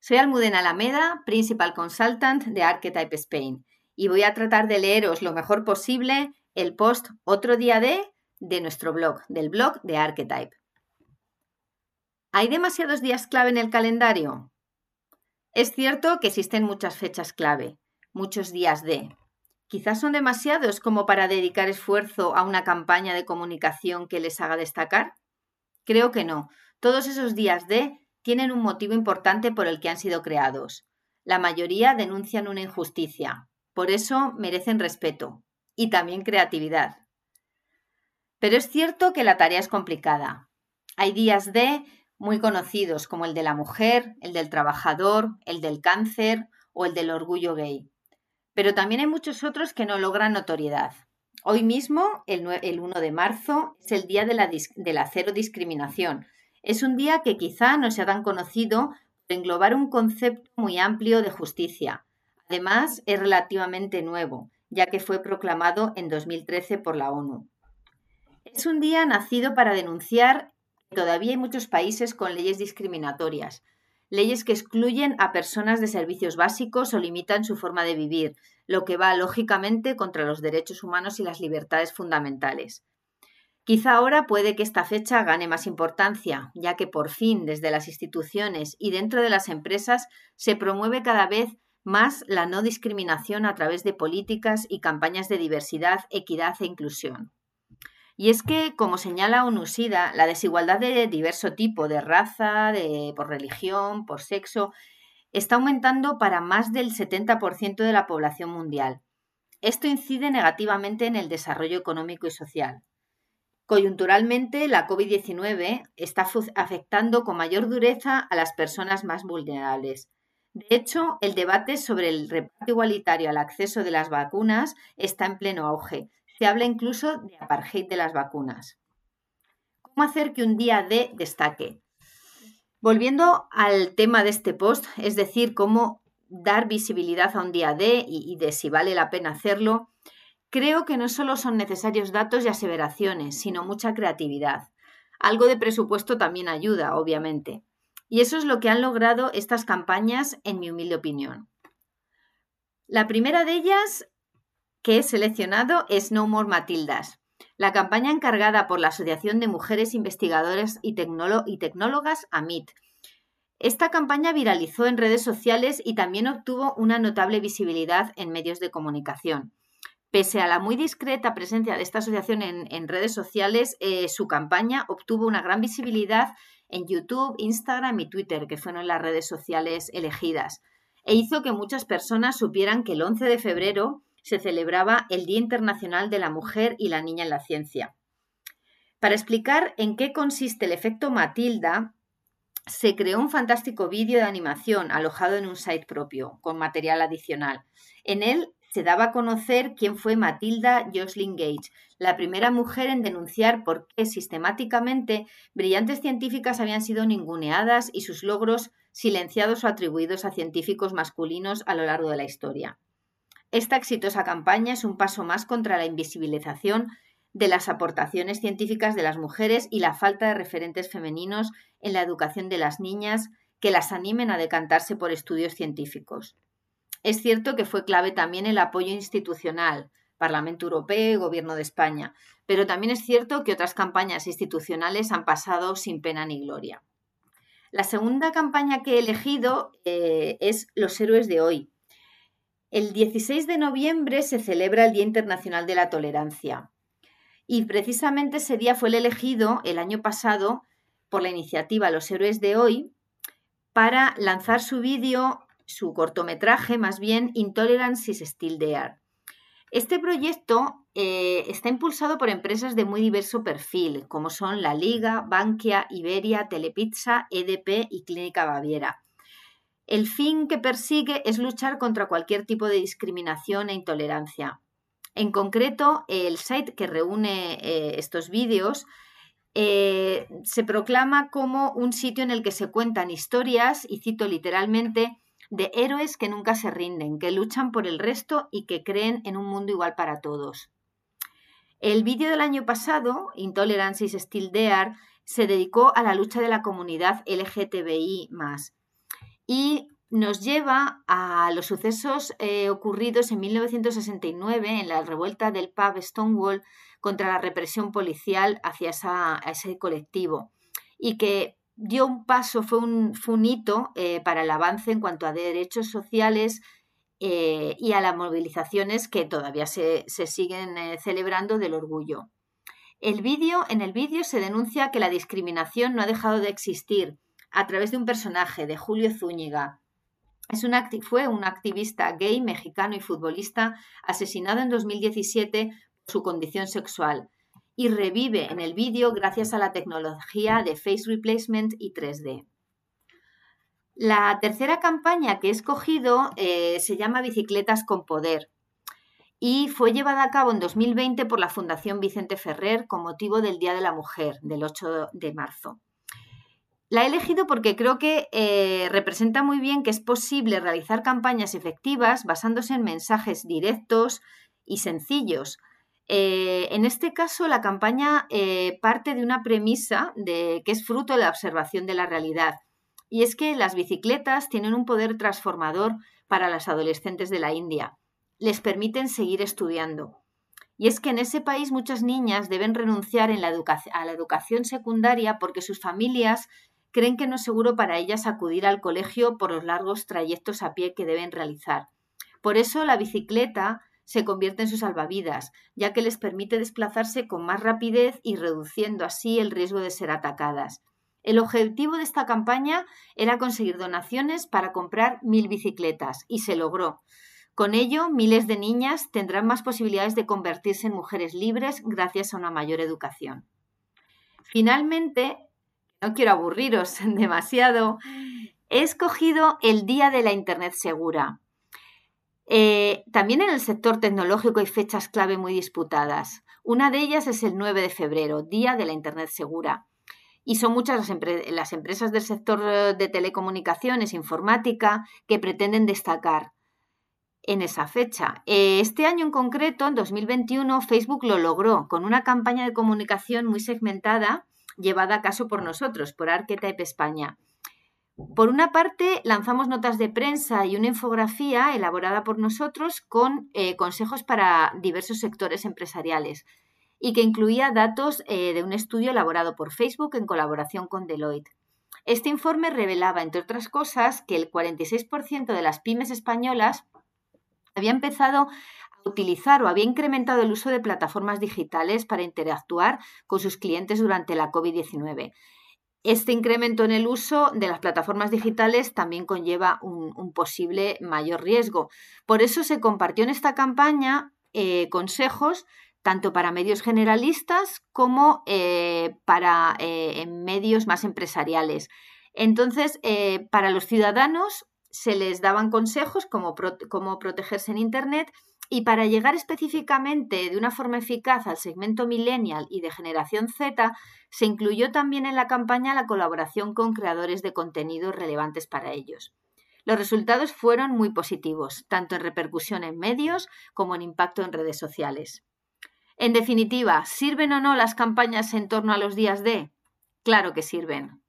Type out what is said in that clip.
Soy Almudena Alameda, Principal Consultant de Archetype Spain, y voy a tratar de leeros lo mejor posible el post Otro día de nuestro blog, del blog de Archetype. ¿Hay demasiados días clave en el calendario? Es cierto que existen muchas fechas clave, muchos días de. Quizás son demasiados como para dedicar esfuerzo a una campaña de comunicación que les haga destacar. Creo que no. Todos esos días de tienen un motivo importante por el que han sido creados. La mayoría denuncian una injusticia. Por eso merecen respeto y también creatividad. Pero es cierto que la tarea es complicada. Hay días de muy conocidos como el de la mujer, el del trabajador, el del cáncer o el del orgullo gay. Pero también hay muchos otros que no logran notoriedad. Hoy mismo, el 1 de marzo, es el día de la cero discriminación. Es un día que quizá no sea tan conocido por englobar un concepto muy amplio de justicia. Además, es relativamente nuevo, ya que fue proclamado en 2013 por la ONU. Es un día nacido para denunciar que todavía hay muchos países con leyes discriminatorias, leyes que excluyen a personas de servicios básicos o limitan su forma de vivir, lo que va lógicamente contra los derechos humanos y las libertades fundamentales. Quizá ahora puede que esta fecha gane más importancia, ya que por fin desde las instituciones y dentro de las empresas se promueve cada vez más la no discriminación a través de políticas y campañas de diversidad, equidad e inclusión. Y es que, como señala ONU-SIDA, la desigualdad de diverso tipo, de raza, por religión, por sexo, está aumentando para más del 70% de la población mundial. Esto incide negativamente en el desarrollo económico y social. Coyunturalmente, la COVID-19 está afectando con mayor dureza a las personas más vulnerables. De hecho, el debate sobre el reparto igualitario al acceso de las vacunas está en pleno auge. Se habla incluso de apartheid de las vacunas. ¿Cómo hacer que un día D destaque? Volviendo al tema de este post, es decir, cómo dar visibilidad a un día D y de si vale la pena hacerlo, creo que no solo son necesarios datos y aseveraciones, sino mucha creatividad. Algo de presupuesto también ayuda, obviamente. Y eso es lo que han logrado estas campañas, en mi humilde opinión. La primera de ellas que he seleccionado es No More Matildas, la campaña encargada por la Asociación de Mujeres Investigadoras y Tecnólogas, AMIT. Esta campaña viralizó en redes sociales y también obtuvo una notable visibilidad en medios de comunicación. Pese a la muy discreta presencia de esta asociación en redes sociales, su campaña obtuvo una gran visibilidad en YouTube, Instagram y Twitter, que fueron las redes sociales elegidas, e hizo que muchas personas supieran que el 11 de febrero se celebraba el Día Internacional de la Mujer y la Niña en la Ciencia. Para explicar en qué consiste el efecto Matilda, se creó un fantástico vídeo de animación alojado en un site propio, con material adicional. En él se daba a conocer quién fue Matilda Joslyn Gage, la primera mujer en denunciar por qué sistemáticamente brillantes científicas habían sido ninguneadas y sus logros silenciados o atribuidos a científicos masculinos a lo largo de la historia. Esta exitosa campaña es un paso más contra la invisibilización de las aportaciones científicas de las mujeres y la falta de referentes femeninos en la educación de las niñas que las animen a decantarse por estudios científicos. Es cierto que fue clave también el apoyo institucional, Parlamento Europeo y Gobierno de España, pero también es cierto que otras campañas institucionales han pasado sin pena ni gloria. La segunda campaña que he elegido es Los héroes de hoy. El 16 de noviembre se celebra el Día Internacional de la Tolerancia y precisamente ese día fue el elegido el año pasado por la iniciativa Los Héroes de Hoy para lanzar su vídeo, su cortometraje más bien, Intolerance is Still There. Este proyecto está impulsado por empresas de muy diverso perfil, como son La Liga, Bankia, Iberia, Telepizza, EDP y Clínica Baviera. El fin que persigue es luchar contra cualquier tipo de discriminación e intolerancia. En concreto, el site que reúne estos vídeos se proclama como un sitio en el que se cuentan historias, y cito literalmente, de héroes que nunca se rinden, que luchan por el resto y que creen en un mundo igual para todos. El vídeo del año pasado, Intolerance is Still There, se dedicó a la lucha de la comunidad LGTBI+. Y nos lleva a los sucesos ocurridos en 1969 en la revuelta del pub Stonewall contra la represión policial hacia ese colectivo, y que dio un paso, fue un hito para el avance en cuanto a derechos sociales y a las movilizaciones que todavía se siguen celebrando del orgullo. En el vídeo se denuncia que la discriminación no ha dejado de existir a través de un personaje, de Julio Zúñiga. Fue un activista gay mexicano y futbolista asesinado en 2017 por su condición sexual, y revive en el vídeo gracias a la tecnología de face replacement y 3D. La tercera campaña que he escogido se llama Bicicletas con Poder y fue llevada a cabo en 2020 por la Fundación Vicente Ferrer con motivo del Día de la Mujer, del 8 de marzo. La he elegido porque creo que representa muy bien que es posible realizar campañas efectivas basándose en mensajes directos y sencillos. En este caso, la campaña parte de una premisa que es fruto de la observación de la realidad, y es que las bicicletas tienen un poder transformador para las adolescentes de la India. Les permiten seguir estudiando. Y es que en ese país muchas niñas deben renunciar a la educación secundaria porque sus familias creen que no es seguro para ellas acudir al colegio por los largos trayectos a pie que deben realizar. Por eso la bicicleta se convierte en su salvavidas, ya que les permite desplazarse con más rapidez y reduciendo así el riesgo de ser atacadas. El objetivo de esta campaña era conseguir donaciones para comprar 1000 bicicletas y se logró. Con ello, miles de niñas tendrán más posibilidades de convertirse en mujeres libres gracias a una mayor educación. Finalmente, no quiero aburriros demasiado, he escogido el Día de la Internet Segura. También en el sector tecnológico hay fechas clave muy disputadas. Una de ellas es el 9 de febrero, Día de la Internet Segura. Y son muchas las empresas del sector de telecomunicaciones e informática que pretenden destacar en esa fecha. Este año en concreto, en 2021, Facebook lo logró con una campaña de comunicación muy segmentada llevada a cabo por nosotros, por Archetype España. Por una parte, lanzamos notas de prensa y una infografía elaborada por nosotros con consejos para diversos sectores empresariales y que incluía datos de un estudio elaborado por Facebook en colaboración con Deloitte. Este informe revelaba, entre otras cosas, que el 46% de las pymes españolas había empezado a utilizar o había incrementado el uso de plataformas digitales para interactuar con sus clientes durante la COVID-19. Este incremento en el uso de las plataformas digitales también conlleva un posible mayor riesgo. Por eso se compartió en esta campaña consejos tanto para medios generalistas como para medios más empresariales. Entonces, para los ciudadanos se les daban consejos como cómo protegerse en Internet, y para llegar específicamente de una forma eficaz al segmento millennial y de generación Z, se incluyó también en la campaña la colaboración con creadores de contenidos relevantes para ellos. Los resultados fueron muy positivos, tanto en repercusión en medios como en impacto en redes sociales. En definitiva, ¿sirven o no las campañas en torno a los días D? Claro que sirven.